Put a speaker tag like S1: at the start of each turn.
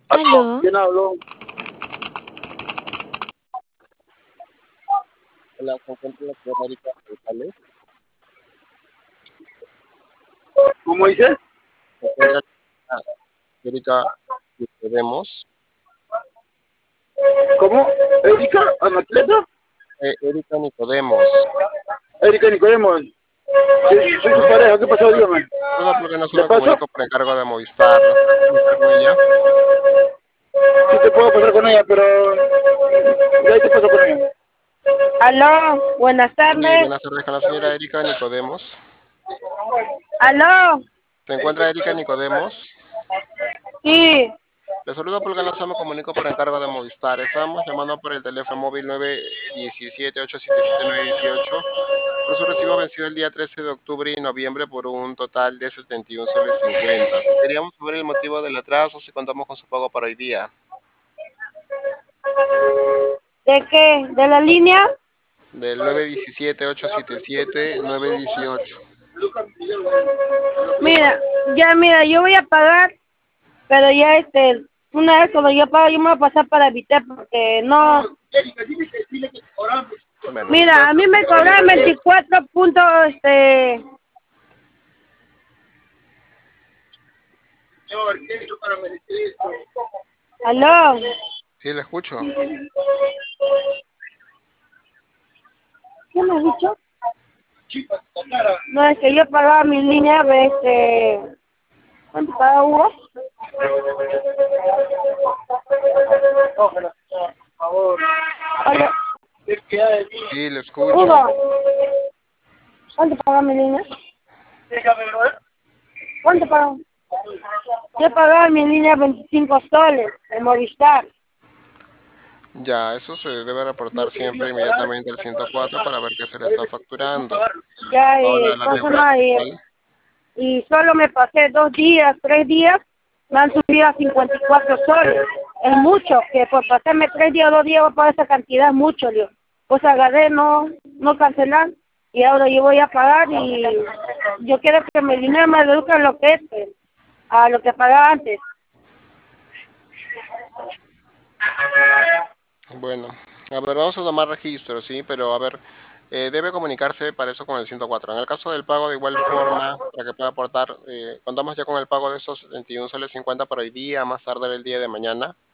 S1: ¿Aló?
S2: ¿Quién habló?
S3: Hola, se encuentra la señora Erika González.
S2: ¿Cómo dice?
S3: Se encuentra la Erika Nicodemos.
S2: ¿Cómo? ¿Erika? ¿Anatleta?
S3: Erika Nicodemos.
S2: Erika Nicodemos. Soy su pareja, ¿qué pasó? Dígame.
S3: Perdón, porque no se
S2: ¿Le
S3: me
S2: paso?
S3: comunico por encargo de Movistar. ¿No se puede comunicar con ella?
S2: Sí te puedo pasar con ella, pero... De ahí te paso con ella.
S1: ¿Aló? Buenas
S3: Sí,
S1: tardes.
S3: buenas tardes con la señora Erika Nicodemos.
S1: ¿Aló?
S3: ¿Se encuentra Erika Nicodemos?
S1: Sí.
S3: Le saludo porque no se me comunico por encargo de Movistar. Estábamos llamando por el teléfono móvil 917-877-918 por su recibo vencido el día 13 de octubre y noviembre por un total de 71 soles 50. Queríamos saber el motivo del atraso, si contamos con su pago para hoy día.
S1: ¿De qué? ¿De la línea?
S3: Del 917-877-918.
S1: Mira, yo voy a pagar, pero ya una vez cuando yo pago, yo me voy a pasar para evitar, porque no.
S3: Bueno,
S1: Mira, a
S3: gracias,
S1: mí me
S3: señora
S1: cobran
S3: Nicodemos.
S1: 24 puntos, ¿Aló?
S3: Sí, le escucho.
S1: ¿Qué me has dicho? No, es que yo pagaba mi línea, ¿cuánto pagaba Hugo? Hola,
S3: Sí, le escucho.
S1: Hugo, ¿cuánto pagaba mi línea? ¿Cuánto pagaba? Yo pagaba mi línea 25 soles de Movistar.
S3: Ya, eso se debe reportar siempre inmediatamente al 104 para ver qué se le está facturando.
S1: Ya,
S3: Ahora, la
S1: ¿cuánto
S3: temporada
S1: más?
S3: actual.
S1: Y solo me pasé 2 días, 3 días, me han subido a 54 soles. Es mucho, que por pasarme 3 días o 2 días voy a pagar esa cantidad, es mucho, Dios. Pues agarré, no cancelar, y ahora yo voy a pagar y yo quiero que mi dinero me reduzca lo que es, a lo que pagaba antes.
S3: Bueno, a ver, vamos a tomar registro, sí, pero a ver, debe comunicarse para eso con el 104. En el caso del pago, de igual forma, para que pueda aportar, contamos ya con el pago de esos 71 soles 50 para hoy día, más tarde el día de mañana.